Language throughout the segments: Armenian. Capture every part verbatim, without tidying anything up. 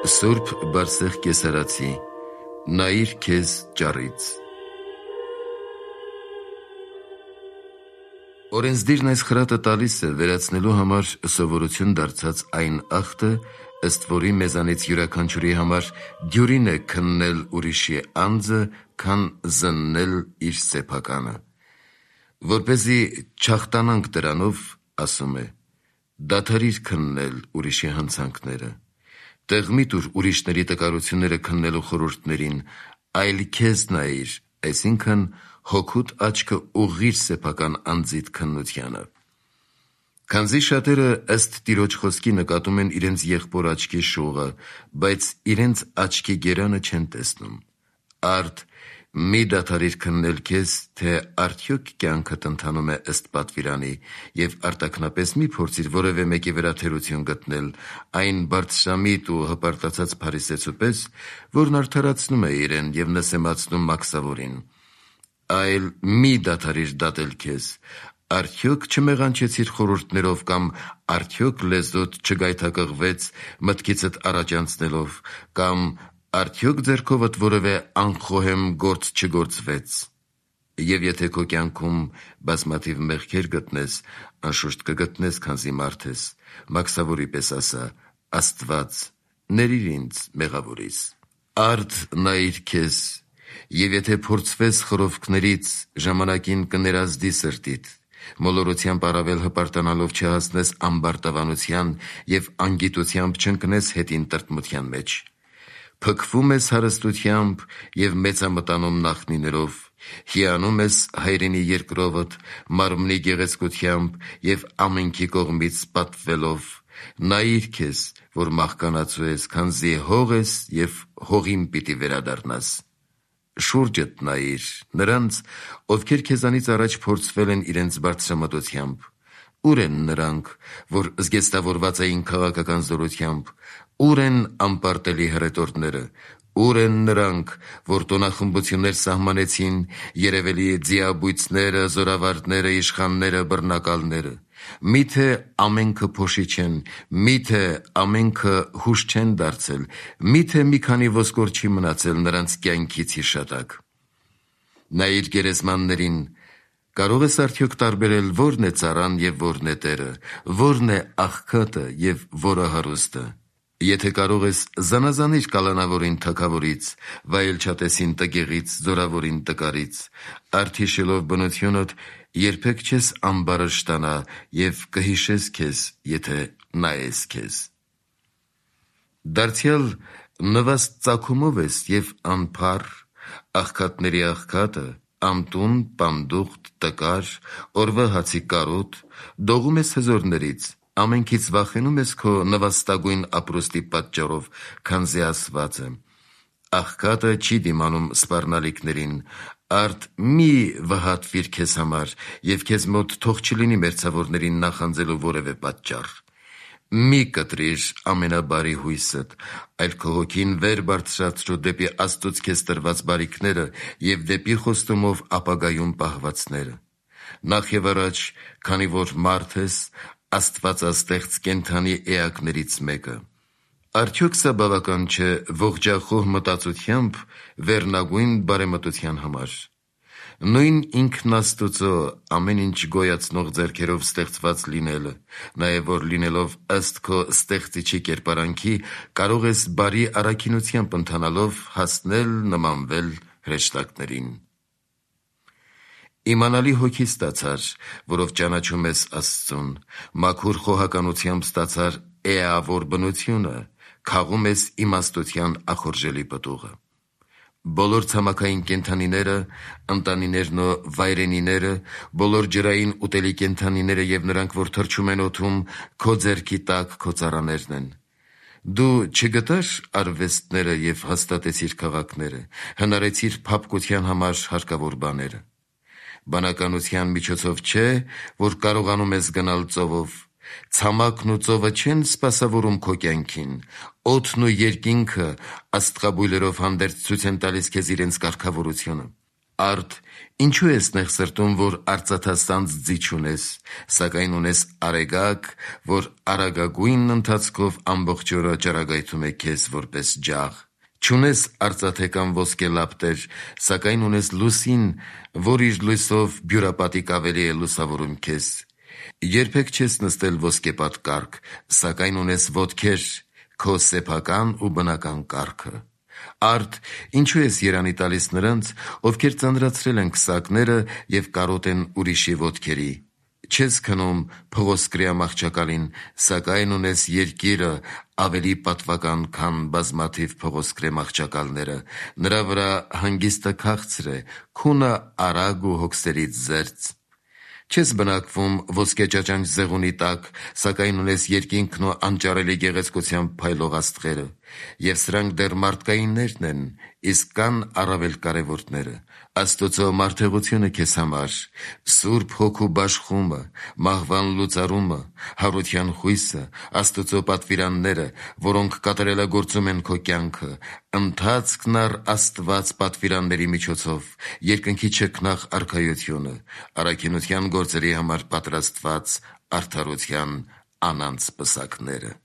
Սուրբ Բարսեղ Կեսարացի, նայիր քեզ ճառից։ Օրենսդիրն այս խրատը տալիս է վերացնելու համար սովորություն դարձած այն ախտը, ըստ որի մեզանից յուրաքանչյուրի համար դյուրին է քննել ուրիշի անձը, քան զննել իր սեփականը։ Որպեսզի չախտանանք դրանով, ասում է, դադարիր քննել ուրիշի հանցանքները, տեղ մի տուր ուրիշների տկարությունները քննելու խորհուրդներին, այլ քեզ նայիր, այսինքն հոգուտ աչքը ուղղիր սեփական անձիդ քննությանը։ Քանզի շատերը ըստ Տիրոջ խոսքի նկատում են իրենց եղբոր աչքի շողը, բայց իրենց աչքի գերանը չեն տեսնում։ Արդ մի դադարիր քննել քեզ, թե արդյոք կյանքդ ընթանում է ըստ պատվիրանի, և արտաքնապես մի փորձիր որևէ մեկի վրա թերություն գտնել, այն բարձրամիտ ու հպարտացած փարիսեցու պես, որն արդարացնում է իրեն և նսեմացնում մաքսավորին։ Այլ մի դադարիր դատել քեզ, արդյոք չմեղանչեցիր խորհուրդներով կամ արդյոք լեզուդ չգայթակղվեց մտքիցդ առաջ անցնելով, կամ արդյոք ձեռքովդ որևէ անխոհեմ գործ չգործվեց։ Եվ եթե քո կյանքում բազմաթիվ մեղքեր գտնես, անշուշտ կգտնես, քանզի մարդ ես, մաքսավորի պես ասա, Աստված, ների՛ր ինձ մեղավորիս։ Արդ նայիր քեզ, և եթե փորձվես խռովքներից, ժամանակին կներազդի սրտիդ, մոլորությամբ առավել հպարտանալով չհասնես ամբարտավանության և անգիտությամբ չընկնես հետին տրտմության մեջ։ Փքվում ես հարստությամբ և մեծամտանում նախնիներով, հիանում ես հայրենի երկրովդ, մարմնի գեղեցկությամբ և ամենքի կողմից պատվելով, նայիր քեզ, որ մահկանացու ես, քանզի հող ես և հողին պիտի վերադառնաս։ Շուրջդ նայիր, նրանց, ովքեր քեզանից առաջ փորձվել են իրենց բարձրամտությամբ, ուր են նրանք, որ զգեստավորված էին քաղաքական զորությամբ, ուր են անպարտելի հռետորները, ուր են նրանք, որ տոնախմբություններ սահմանեցին, երևելի ձիաբույծները, զորավարդները, իշխանները, բռնակալները։ Միթե ամենքը փոշի չեն, միթե ամենքը հուշ չեն դարձել, միթե մի քանի ոսկոր չի մնացել նրանց կյանքից հիշատակ։ Նայիր գերեզմաններին, կարող ես արդյոք տարբերել որն է ծառան և որն է տերը, որն է աղքատը և որը հարուստը։ Եթե կարող ես, զանազանիր կալանավորին թագավորից, վայելչատեսին տգեղից, զորավորին տկարից, արդ հիշելով բնությունդ, երբեք չես ամբարը շտանա և կհիշես քեզ, եթե նայես քեզ։ Դարձյալ նվաստ ծագումով ես և անփառ, աղքատների աղքատը, ամտուն, պանդուխտ, տկար, օրվա հացի կարոտ, դողում ես հզորներից, ամենքից վախենում ես քո նվաստագույն ապրուստի պատճառով, քանզի ասված է. աղքատը չի դիմանում սպառնալիքներին, արդ մի վհատվիր քեզ համար և քեզ մոտ թող չլինի մերձավորներին նախանձելու որևէ պատճառ։ Մի կտրիր ամենաբարի հույսդ, այլ քո հոգին վեր բարձրացրու դեպի Աստծուց քեզ տրված բարիքները և դեպի խոստումով ապագայում պահվածները։ Նախ և առաջ, քանի որ մարդ ես, աստվածաստեղծ կենդանի էակներից մեկը։ Արդյոք սա բավական չէ ողջախոհ մտածությամբ վերնագույն բարեմտության համար։ Նույն ինքն Աստուծո ամեն ինչ գոյացնող ձեռքերով ստեղծված լինելը, նաև որ լինելով ըստ քո ստեղծիչի կերպարանքի, կարող ես բարի առաքինությամբ ընթանալով հասնել նմանվել հրեշտակներին։ Իմանալի հոգի ստացար, որով ճանաչում ես Աստծուն, մաքուր խոհականությամբ ստացար էավոր բնությունը, քաղում ես իմաստության ախորժելի պտուղը։ Բոլոր ցամաքային կենդանիները, ընտանիներն ու վայրենիները, բոլոր ջրային ուտելի կենդանիները և նրանք, որ թռչում են օդում, քո ձեռքի տակ քո ծառաներն են։ Դու չգտար արվեստները և հաստատեցիր քաղաքները, հնարեցիր փափկության համար հարկավոր բաները։ Բանականության միջոցով չէ, որ կարողանում ես գնալ ծովով, ցամաքն ու ծովը չեն սպասավորում քո կյանքին, օդն ու երկինքը աստղաբույլերով հանդերձ ցույց են տալիս քեզ իրենց կարգավորությունը։ Արդ, ինչու ես նեղ սրտում, որ արծաթասանձ ձի չունես, սակայն ունես արեգակ, որ արագագույն ընթացքով ամբողջ օրը ճառագայթում է քեզ որպես ջաղ։ Չունես արծաթե կամ ոսկե լապտեր, սակայն ունես լուսին, որ իր լույսով բյուրապատիկ ավելի է լուսավորում քեզ։ Երբեք չես նստել ոսկեպատ կառք, սակայն ունես ոտքեր, քո սեփական ու բնական կառքը։ Արդ, ինչու ես երանի տալիս նրանց, ովքեր ծանրացրել են քսակները և կարոտ են ուրիշի ոտքերի։ Չես քնում փղոսկրյա մահճակալին, սակայն ունես երկիրը ավելի պատվական, քան բազմաթիվ փղոսկրե մահճակալները, նրա վրա հանգիստը քաղցր է, քունը արագ ու հոգսերից զերծ։ Չես բնակվում ոսկե ճաճանչ զեղունի տակ, սակայն ունես երկինքն ու անճարելի գեղեցկությամբ փայլող աստղերը, և սրանք դեռ մարդկայիններն են, իսկ կան առավել կարևորները՝ Աստծո մարդեղությունը քեզ համար, Սուրբ Հոգու բաշխումը, մահվան լուծարումը, հարության հույսը, Աստծո պատվիրանները, որոնք կատարելագործում են քո կյանքը, ընթացքն առ Աստված պատվիրանների միջոցով, երկնքի չքնաղ արքայությունը, առաքինության գործերի համար պատրաստված արդարության անանց պսակները։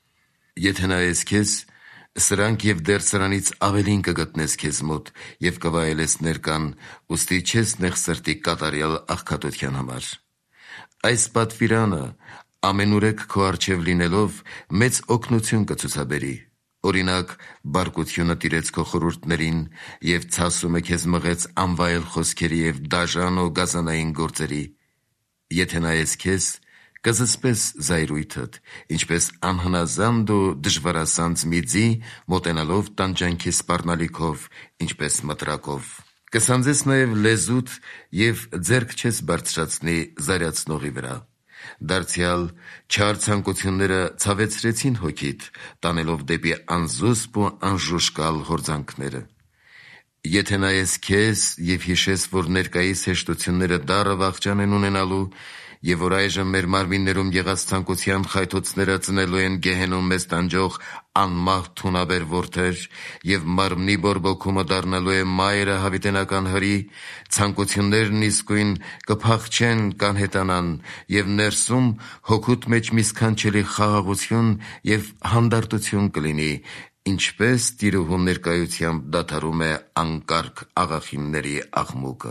Եթե նայես քեզ, սրանք և դեռ սրանից ավելին կգտնես քեզ մոտ և կվայելես ներկան, ուստի չես նեղ սրտի կատարյալ աղքատության համար։ Այս պատվիրանը ամենուրեք քո առջև լինելով մեծ օգնություն կցուցաբերի։ Օրինակ, բարկությունը տիրեց քո խորհուրդներին և ցասումը քեզ մղեց անվայել խոսքերի և դաժան ու գազանային գործերի։ Եթե նայես քեզ, կզսպես զայրույթդ, ինչպես անհնազանդ ու դժվարասանձ մի ձի, մոտենալով տանջանքի սպառնալիքով, ինչպես մտրակով։ Կսանձես նաև լեզուդ և ձեռք չես բարձրացնի զարյացնողի վրա։ Դարձյալ, չար ցանկությունները ցավեցրեցին հոգիդ, տանելով դեպի անզուսպ ու անժուշկալ հորձանքները։ Եթե նայես քեզ և հիշես, որ ներկայիս հեշտությունները դառը վախճան են ունենալու, և որ այժմ մեր մարմիններում եղած ցանկության խայթոցները ծնելու են գեհենում մեզ տանջող անմահ թունաբեր որդեր, և մարմնի բորբոքումը դառնալու է մայրը հավիտենական հրի, ցանկություններն իսկույն կփախչեն, կանհետանան, և ներսում հոգուդ մեջ մի սքանչելի խաղաղություն և հանդարտություն կլինի, ինչպես տիրուհու ներկայությամբ դադարում է անկարգ աղախինների աղմուկը։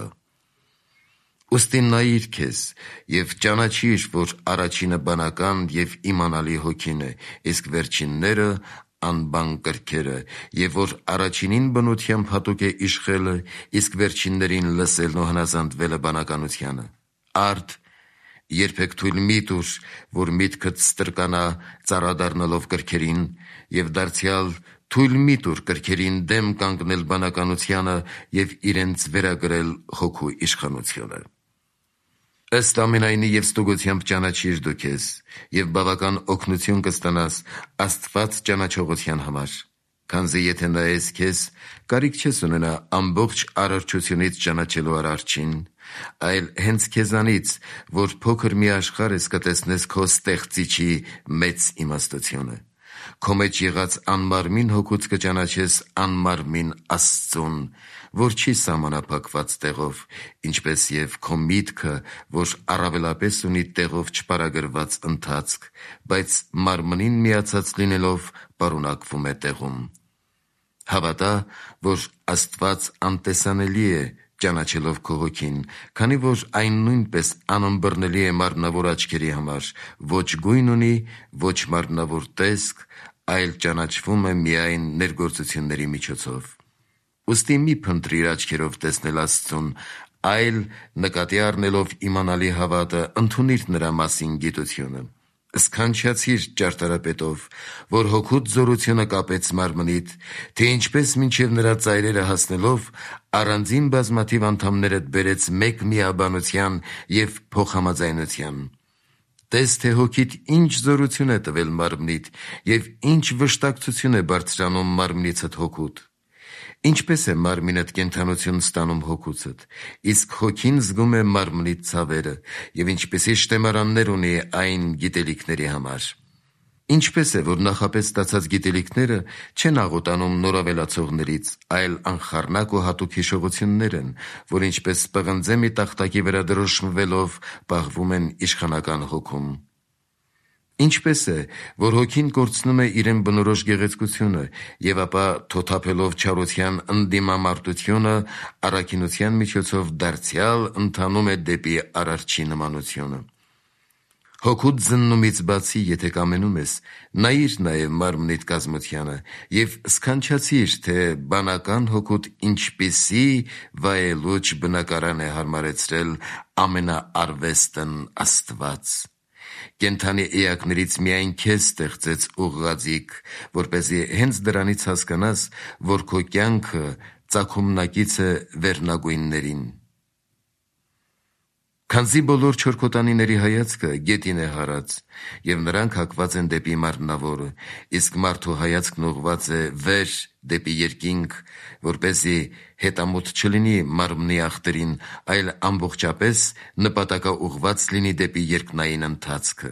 Ուստի նայիր քեզ և ճանաչիր, որ առաջինը բանական և իմանալի հոգին է, իսկ վերջինները անբան կրքերը, և որ առաջինին բնությամբ հատուկ է իշխելը, իսկ վերջիններին լսելն ու հնազանդվելը բանականությանը։ Արդ, երբեք թույլ մի տուր, որ միտքդ ստրկանա ծառա դառնալով կրքերին, և դարձյալ թույլ մի տուր կրքերին դեմ կանգնել բանականությանը և իրենց վերագրել հոգու իշխանությունը։ Ըստ ամենայնի և ստուգությամբ ճանաչիր դու քեզ, և բավական օգնություն կստանաս Աստված ճանաչողության համար։ Քանզի եթե նայես քեզ, կարիք չես ունենա ամբողջ արարչությունից ճանաչելու Արարչին, այլ հենց քեզանից, որ փոքր մի աշխարհ ես, կտեսնես քո ստեղծիչի մեծ իմաստությունը։ Քո մեջ եղած անմարմին հոգուց կճանաչես անմարմին Աստծուն, որ չի սահմանափակված տեղով, ինչպես և քո միտքը, որ առավելապես ունի տեղով չպարագրված ընթացք, բայց մարմնին միացած լինելով պարունակվում է տեղում։ Հավատա, որ Աստված անտեսանելի է ճանաչելով քո հոգին, քանի որ այն նույնպես անըմբռնելի է մարմնավոր աչքերի համար, ոչ գույն ունի, ոչ մարմնավոր տեսք, այլ ճանաչվում է միայն ներգործությունների միջոցով։ Ուստի մի փնտրիր աչքերով տեսնել Աստծուն, այլ նկատի առնելով իմանալի հավատը, ընդունիր նրա մասին գիտությունը։ Սքանչացիր ճարտարապետով, որ հոգուդ զորությունը կապեց մարմնիդ, թե ինչպես մինչև նրա ծայրերը հասնելով առանձին բազմաթիվ անդամներդ բերեց մեկ միաբանության և փոխհամաձայնության։ Տես, թե հոգիդ ինչ զորություն է տվել մարմնիդ և ինչ վշտակցություն է բարձրանում մարմնիցդ հոգուդ։ Ինչպես է մարմինդ կենդանություն ստանում հոգուցդ, իսկ հոգին զգում է մարմնիդ ցավերը, և ինչպիսի շտեմարաններ ունի այն գիտելիքների համար։ Ինչպես է, որ նախապես ստացած գիտելիքները չեն աղոտանում նորավելացողներից, այլ անխառնակ ու հատուկ հիշողություններ են, որ ինչպես պղնձե մի տախտակի վրա դրոշմվելով պահվում են իշխանական հոգում։ Ինչպես է, որ հոգին կորցնում է իրեն բնորոշ գեղեցկությունը և ապա թոթափելով չարության ընդդիմամարտությունը առաքինության միջոցով դարձյալ ընթանում է դեպի Արարչի նմանությունը։ Հոգուտ զննումից բացի, եթե կամենում ես, նայիր նաև մարմնիդ կազմությանը և սքանչացիր, թե բանական հոգուտ ինչպիսի վայելուչ բնակարան է հարմարեցրել ամենաարվեստն Աստված։ Կենդանի էակներից միայն քեզ ստեղծեց ուղղաձիգ, որպեսզի հենց դրանից հասկանաս, որ քո կյանքը ծագումնակից է վերնագույններին։ Քանզի բոլոր չորքոտանիների հայացքը գետին է հարած, և նրանք հակված են դեպի մարմնավորը, իսկ մարդու հայացքն ուղղված է վեր դեպի երկինք, որպեսզի հետամուտ չլինի մարմնի ախտերին, այլ ամբողջապես նպատակաուղղված լինի դեպի երկնային ընթացքը։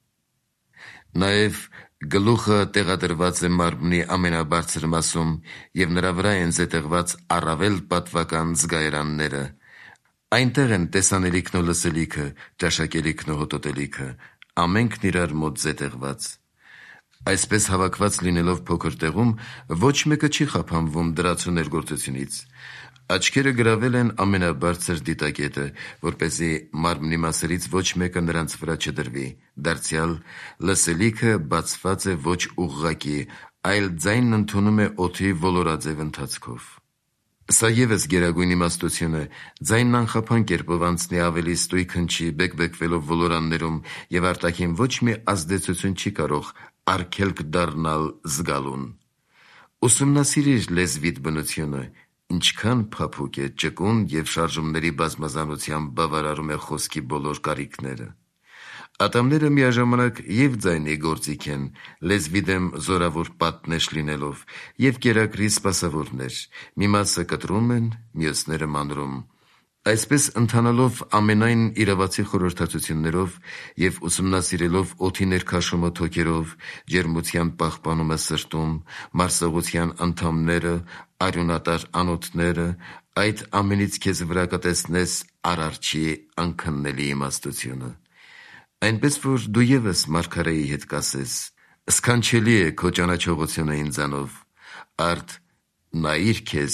Նաև գլուխը տեղադրված է մարմնի ամենաբարձր մասում, և նրա վրա են զետեղված առավել պատվական զգայարանները։ Այնտեղ են տեսանելիքն ու լսելիքը, ճաշակելիքն ու հոտոտելիքը, ամենքն իրար մոտ զետեղված։ Այսպես հավաքված լինելով փոքր տեղում, ոչ մեկը չի խափանվում դրացու ներգործությունից։ Աչքերը գրավել են ամենաբարձր դիտակետը, որպեսզի մարմնի մասերից ոչ մեկը նրանց վրա չդրվի, դարձյալ լսելիքը բացված է ոչ ուղղակի, այլ ձայնն ընդունում է օդի ոլորաձև ընթացքով։ Սա ևս գերագույն իմաստություն է, ձայնն անխափան կերպով անցնի ավելի ստույգ հնչի, բեկբեկվելով ոլորաններում, և արտաքին ոչ մի ազդեցություն չի կարող արգելք դառնալ զգալուն։ Ուսումնասիրիր լեզվիդ բնությունը, ինչքան փափուկ է, ճկուն և շարժումների բազմազանությամբ բավարարում է խոսքի բոլոր կարիքները։ Ատամները միաժամանակ և ձայնի գործիք են, լեզվի դեմ զորավոր պատնեշ լինելով, և կերակրի սպասավորներ, մի մասը կտրում են, մյուսները մանրում։ Այսպես ընթանալով ամենայն իրավացի խորհրդածություններով և ուսումնասիրելով օդի ներքաշումը թոքերով, ջերմության պահպանումը սրտում, մարսողության անդամները, արյունատար անոթները, այդ ամենից քեզ վրա կտեսնես Արարչի անքննելի իմաստությունը։ Այնպես որ դու ևս մարգարեի հետ կասես. «Սքանչելի է քո ճանաչողությունը ինձանով, արդ նայիր քեզ,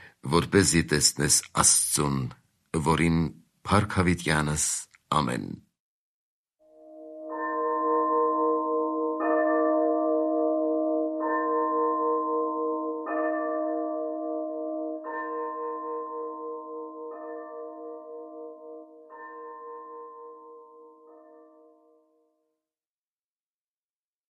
որպեսզի տեսնես Աստծուն, որին փառք հավիտյանս, ամեն»։